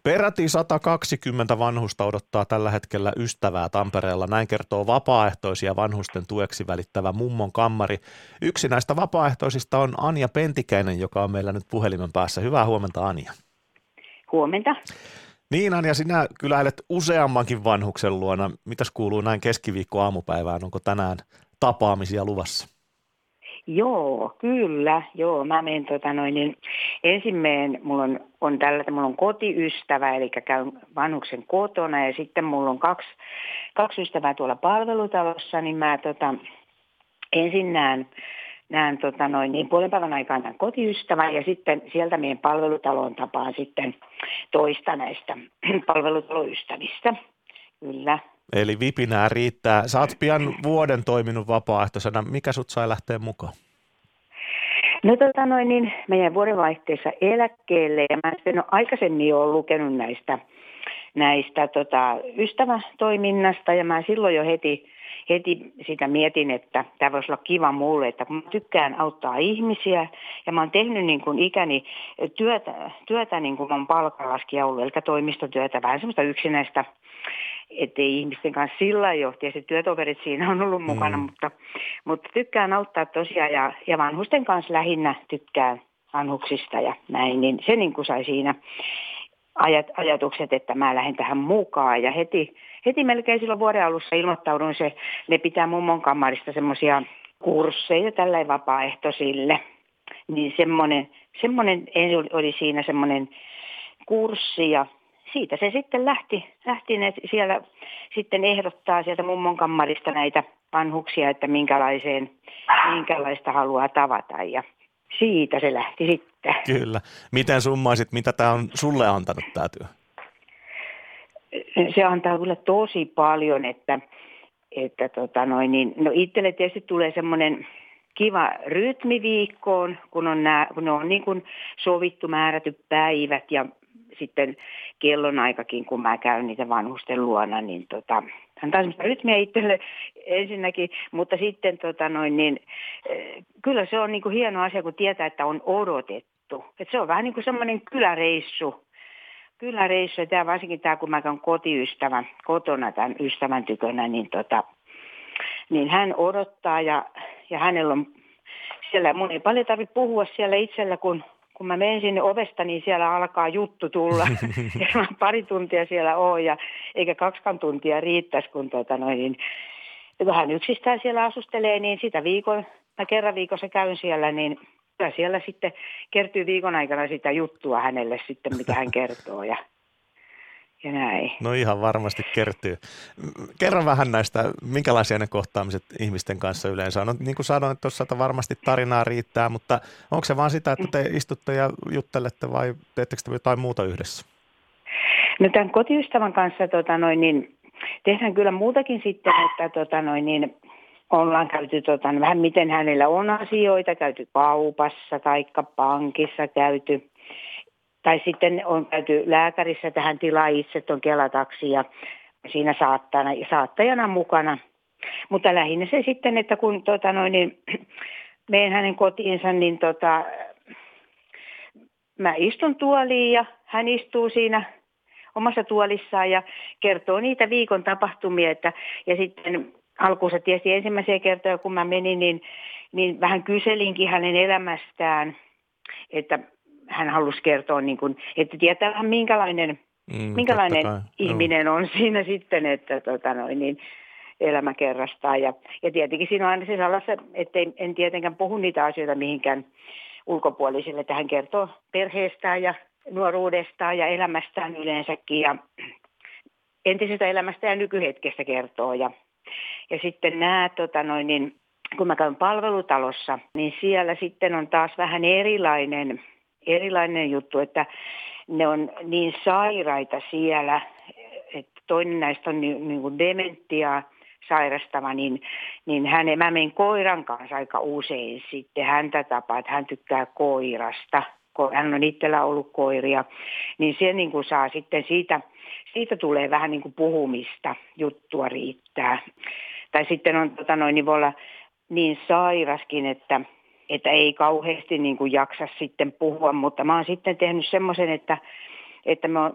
Peräti 120 vanhusta odottaa tällä hetkellä ystävää Tampereella. Näin kertoo vapaaehtoisia vanhusten tueksi välittävä Mummon kammari. Yksi näistä vapaaehtoisista on Anja Pentikäinen, joka on meillä nyt puhelimen päässä. Hyvää huomenta, Anja. Huomenta. Niin, Anja, sinä kyläilet useammankin vanhuksen luona. Mitäs kuuluu näin keskiviikko-aamupäivään? Onko tänään tapaamisia luvassa? Joo, kyllä. Joo, mä menen ensin mulla on kotiystävä, eli käyn vanhuksen kotona, ja sitten mulla on kaksi ystävää tuolla palvelutalossa, niin mä ensin näen puolen päivän aikaan tämän kotiystävän, ja sitten sieltä meidän palvelutaloon tapaan sitten toista näistä palvelutaloystävistä. Kyllä. Eli vipinää riittää. Sä oot pian vuoden toiminut vapaaehtoisena. Mikä sut sai lähteä mukaan? No meidän vuodenvaihteessa eläkkeelle, ja mä sitten aikaisemmin jo olen lukenut näistä ystävätoiminnasta, ja mä silloin jo heti sitä mietin, että tämä voisi olla kiva mulle, että kun mä tykkään auttaa ihmisiä, ja mä oon tehnyt niin kuin ikäni työtä niin kuin mä oon palkanlaskija ollut, eli toimistotyötä, vähän semmoista yksinäistä, ettei ihmisten kanssa sillä johti, ja se työtoverit siinä on ollut mukana, mutta tykkään auttaa tosiaan, ja vanhusten kanssa lähinnä tykkään vanhuksista ja näin, niin se niin kuin sai siinä ajatukset, että mä lähden tähän mukaan, ja heti melkein silloin vuoden alussa ilmoittaudun, ne pitää Mummon kammarista semmoisia kursseja tällä vapaaehtoisille, niin semmoinen oli siinä semmoinen kurssi, ja siitä se sitten lähti ne siellä sitten ehdottaa sieltä Mummon kammarista näitä vanhuksia, että minkälaista haluaa tavata, ja siitä se lähti sitten. Kyllä. Miten summaisit, mitä tämä on sulle antanut tämä työ? Se antaa kyllä tosi paljon, että itselle tietysti tulee semmoinen kiva rytmi viikkoon, kun on niin kuin sovittu määrätyt päivät, ja sitten kellonaikakin, kun mä käyn niitä vanhusten luona, niin antaa semmoista rytmiä itselle ensinnäkin, mutta sitten kyllä se on niin kuin hieno asia, kun tietää, että on odotettu. Että se on vähän niin kuin semmoinen kyläreissu, ja tämä varsinkin tämä, kun mä käyn kotiystävän kotona tämän ystävän tykönä, niin hän odottaa, ja hänellä on siellä, mun ei paljon tarvitse puhua siellä itsellä, kun mä menen sinne ovesta, niin siellä alkaa juttu tulla. Ja mä pari tuntia siellä oon, eikä 2 tuntia riittäisi, kun hän yksistään siellä asustelee, niin mä kerran viikossa käyn siellä, niin kyllä siellä sitten kertyy viikon aikana sitä juttua hänelle sitten, mitä hän kertoo ja näin. No ihan varmasti kertyy. Kerro vähän näistä, minkälaisia ne kohtaamiset ihmisten kanssa yleensä on. No, niin kuin sanoin tuossa, että varmasti tarinaa riittää, mutta onko se vaan sitä, että te istutte ja juttelette vai teettekö te jotain muuta yhdessä? No tämän kotiystävän kanssa tehdään kyllä muutakin sitten, että ollaan käyty vähän miten hänellä on asioita, käyty kaupassa tai pankissa käyty. Tai sitten on käyty lääkärissä, että hän tilaa itse tuon Kela-taksi ja siinä saattajana mukana. Mutta lähinnä se sitten, että kun menen hänen kotiinsa, niin mä istun tuoliin ja hän istuu siinä omassa tuolissaan ja kertoo niitä viikon tapahtumia. Ja sitten alkuunsa tietysti ensimmäisiä kertoja, kun mä menin, niin vähän kyselinkin hänen elämästään, että hän halusi kertoa, että tietää vähän minkälainen ihminen on siinä sitten, että elämäkerrastaan. Ja tietenkin siinä on aina se salassa, että en tietenkään puhu niitä asioita mihinkään ulkopuolisille, että hän kertoo perheestään ja nuoruudestaan ja elämästään yleensäkin ja entisestä elämästä ja nykyhetkestä kertoo. Ja sitten nämä, kun mä käyn palvelutalossa, niin siellä sitten on taas vähän erilainen juttu, että ne on niin sairaita siellä, että toinen näistä on niin kuin dementiaa sairastava, niin mä menen koiran kanssa aika usein sitten häntä tapaa, että hän tykkää koirasta. Hän on itsellä ollut koiria, niin se niin kuin saa sitten siitä tulee vähän niin kuin puhumista, juttua riittää. Tai sitten on, niin voi olla niin sairaskin, että ei kauheasti niin kuin jaksa sitten puhua, mutta mä oon sitten tehnyt semmoisen, että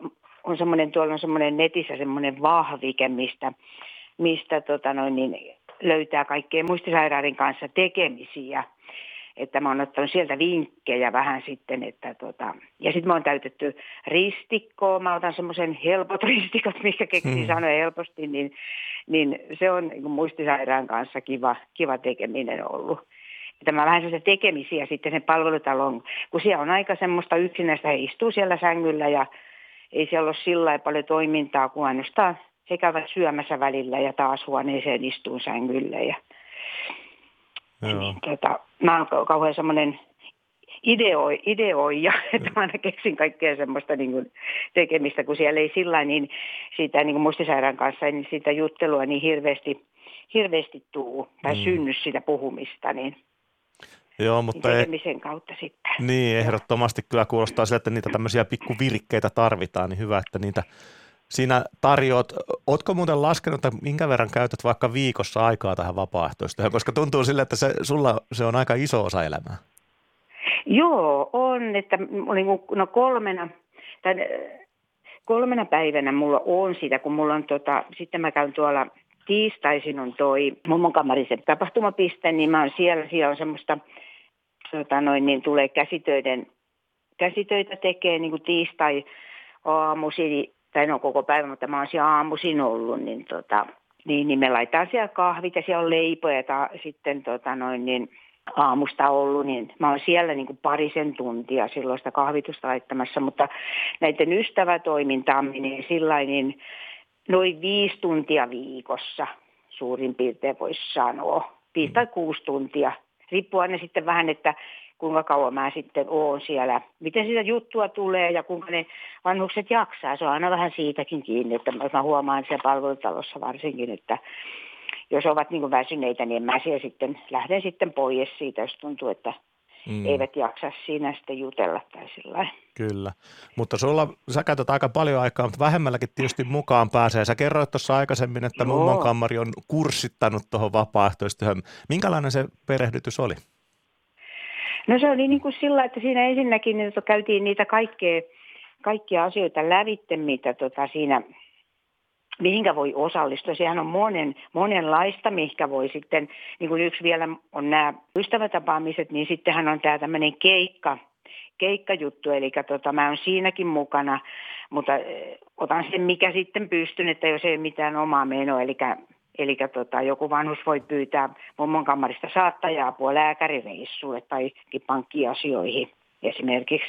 tuolla on semmoinen netissä semmoinen vahvike, mistä löytää kaikkea muistisairaiden kanssa tekemisiä. Että mä oon ottanut sieltä vinkkejä vähän sitten, ja sitten mä oon täytetty ristikkoa, mä otan semmoisen helpot ristikot, mikä keksii sanoa helposti, niin se on niin muistisairaan kanssa kiva tekeminen ollut. Että mä vähän sellaisia tekemisiä sitten sen palvelutalon, kun siellä on aika semmoista yksinäistä, he istuu siellä sängyllä ja ei siellä ole sillä lailla paljon toimintaa, kun ainoastaan he käyvät syömässä välillä ja taas huoneeseen istuu sängyllä ja niin, mä oon kauhean semmoinen ideoija, että mä aina keksin kaikkea semmoista niin kuin tekemistä, kun siellä ei sillä niin siitä niin kuin muistisairaan kanssa niin siitä juttelua niin hirveästi tuu tai synny sitä puhumista, niin joo, mutta tekemisen kautta sitten. Niin, ehdottomasti kyllä kuulostaa siltä, että niitä tämmöisiä pikkuvirikkeitä tarvitaan, niin hyvä, että niitä siinä tarjoat. Ootko muuten laskenut, että minkä verran käytät vaikka viikossa aikaa tähän vapaaehtoistyöhön, koska tuntuu sille, että sulla se on aika iso osa elämää. Joo, on, että kolmena päivänä mulla on sitä, kun mulla on sitten mä käyn tuolla tiistaisin on toi mummon kammarisen tapahtumapiste, niin mä oon siellä on semmoista, niin tulee käsitöitä tekee niin kuin tiistai aamuisin, tai no koko päivän, mutta mä oon siellä aamuisin ollut, niin me laitetaan siellä kahvit ja siellä on leipoja ja sitten aamusta ollut, niin mä oon siellä niin kuin parisen tuntia silloin sitä kahvitusta laittamassa, mutta näiden ystävätoimintaa menee sillain niin noin 5 tuntia viikossa suurin piirtein voisi sanoa, 5 tai 6 tuntia. Riippuu aina sitten vähän, että kuinka kauan mä sitten oon siellä, miten sitä juttua tulee ja kuinka ne vanhukset jaksaa. Se on aina vähän siitäkin kiinni, että mä huomaan siellä palvelutalossa varsinkin, että jos ovat niin kuin väsyneitä, niin mä siellä sitten lähden sitten pois siitä, jos tuntuu, että eivät jaksa siinä sitten jutella tai sillä. Kyllä, mutta sä käytät aika paljon aikaa, mutta vähemmälläkin tietysti mukaan pääsee. Sä kerroit tuossa aikaisemmin, että mummon kammari on kurssittanut tuohon vapaaehtoistyöhön. Minkälainen se perehdytys oli? No se oli niin kuin sillä, että siinä ensinnäkin käytiin niitä kaikkia asioita lävitte, mitä siinä, mihinkä voi osallistua. Sehän on monenlaista, mihinkä voi sitten, niin kuin yksi vielä on nämä ystävätapaamiset, niin sittenhän on tämä tämmöinen keikkajuttu, eli mä oon siinäkin mukana, mutta otan sen mikä sitten pystyn, että jos ei mitään omaa menoa, eli joku vanhus voi pyytää mummon kammarista saattaja-apua lääkärireissulle tai pankkiasioihin esimerkiksi.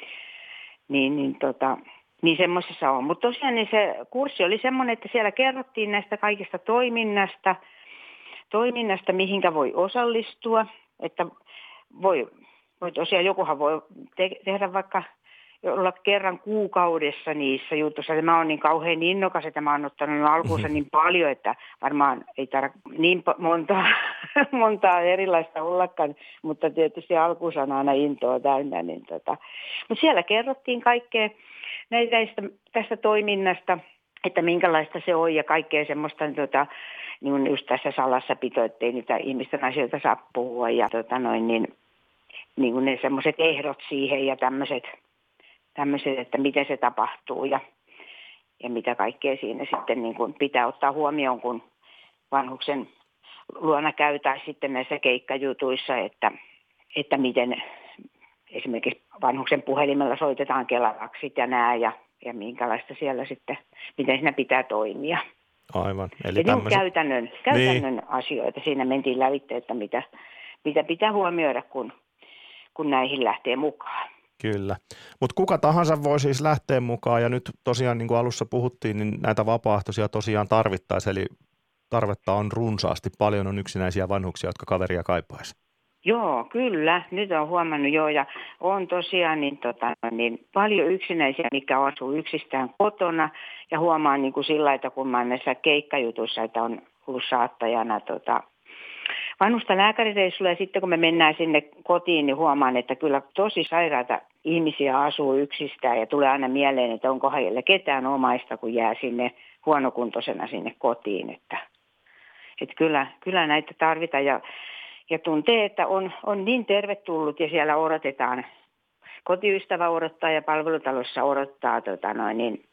Niin semmoisessa on. Mutta tosiaan niin se kurssi oli semmoinen, että siellä kerrottiin näistä kaikista toiminnasta mihinkä voi osallistua. Että voi tosiaan, jokuhan voi tehdä vaikka olla kerran kuukaudessa niissä jutuissa. Mä oon niin kauhean innokas, että mä oon ottanut alkuunsa niin paljon, että varmaan ei tarvitse niin montaa erilaista ollakaan, mutta tietysti alkuunsa on aina intoa täynnä. Mutta siellä kerrottiin kaikkea tästä toiminnasta, että minkälaista se on ja kaikkea semmoista niin just tässä salassapito, ettei niitä ihmisten asioita saa puhua ja niin kuin ne semmoiset ehdot siihen ja tämmöiset, että miten se tapahtuu ja mitä kaikkea siinä sitten niin kuin pitää ottaa huomioon, kun vanhuksen luona käytäisiin sitten näissä keikkajutuissa, että miten esimerkiksi vanhuksen puhelimella soitetaan Kela-taksit ja nää ja minkälaista siellä sitten, miten siinä pitää toimia. Aivan. Eli tämmöiset käytännön asioita siinä mentiin lävitse, että mitä pitää huomioida, kun näihin lähtee mukaan. Kyllä, mutta kuka tahansa voi siis lähteä mukaan ja nyt tosiaan niin kuin alussa puhuttiin, niin näitä vapaaehtoisia tosiaan tarvittaisiin, eli tarvetta on runsaasti, paljon on yksinäisiä vanhuksia, jotka kaveria kaipaisi. Joo, kyllä, nyt on huomannut ja on tosiaan niin paljon yksinäisiä, mikä asuu yksistään kotona ja huomaan niin kuin sillä, että kun mä oon näissä keikkajutuissa, että on ollut saattajana vanhusta lääkärireissulla ja sitten kun me mennään sinne kotiin, niin huomaan, että kyllä tosi sairaita ihmisiä asuu yksistään ja tulee aina mieleen, että onko heillä ketään omaista, kun jää sinne huonokuntoisena sinne kotiin. Että kyllä näitä tarvitaan ja tuntee, että on niin tervetullut ja siellä odotetaan, kotiystävä odottaa ja palvelutalossa odottaa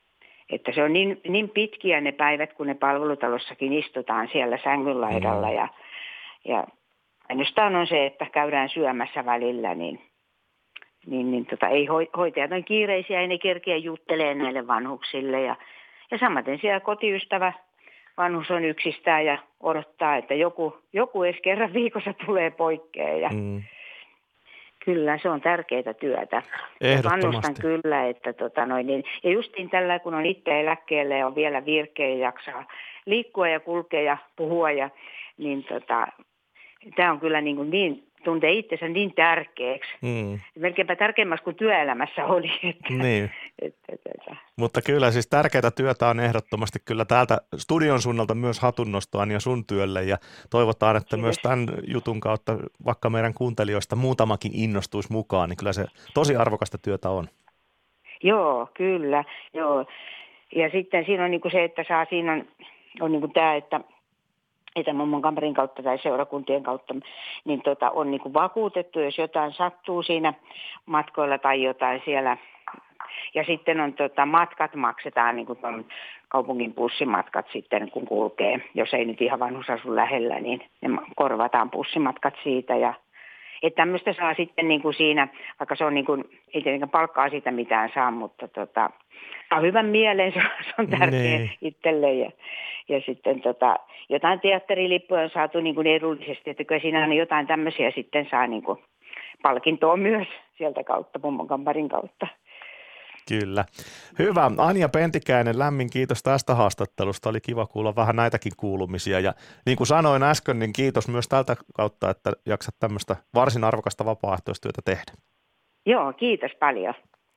Että se on niin pitkiä ne päivät, kun ne palvelutalossakin istutaan siellä sängyn laidalla ja ainoastaan on se, että käydään syömässä välillä, niin ei hoitajat on kiireisiä, ei ne kerkeä juttelee näille vanhuksille ja samaten siellä kotiystävä vanhus on yksistään ja odottaa, että joku edes kerran viikossa tulee poikkeen ja kyllä se on tärkeää työtä. Ehdottomasti. Kannustan kyllä, että ja justiin tällä kun on itse eläkkeelle ja on vielä virkeä ja jaksaa liikkua ja kulkea ja puhua niin tämä on kyllä niin tuntee itsensä niin tärkeäksi. Melkeinpä tärkeämmäksi kuin työelämässä oli. Niin. Mutta kyllä siis tärkeää työtä on ehdottomasti kyllä täältä studion suunnalta myös hatunnostoa ja sun työlle ja toivotaan, että myös tämän jutun kautta vaikka meidän kuuntelijoista muutamakin innostuisi mukaan, niin kyllä se tosi arvokasta työtä on. Joo, kyllä. Joo. Ja sitten siinä on niin kuin se, että siinä on niin kuin tämä, että mummon kammarin kautta tai seurakuntien kautta, niin on niin kuin vakuutettu, jos jotain sattuu siinä matkoilla tai jotain siellä. Ja sitten on matkat maksetaan, niin kuin kaupungin bussimatkat sitten, kun kulkee. Jos ei nyt ihan vanhus asu lähellä, niin ne korvataan bussimatkat siitä. Ja että tämmöistä saa sitten niin kuin siinä, vaikka se on niin kuin, ei tietenkään palkkaa siitä mitään saa, mutta saa hyvän mieleen, se on tärkeä itselle. Ja sitten jotain teatterilippuja on saatu niin kuin edullisesti, että kyllä siinä on jotain tämmöisiä sitten saa niin kuin palkintoa myös sieltä kautta, mummon kammarin kautta. Kyllä. Hyvä. Anja Pentikäinen, lämmin kiitos tästä haastattelusta. Oli kiva kuulla vähän näitäkin kuulumisia. Ja niin kuin sanoin äsken, niin kiitos myös tältä kautta, että jaksat tämmöistä varsin arvokasta vapaaehtoistyötä tehdä. Joo, kiitos paljon.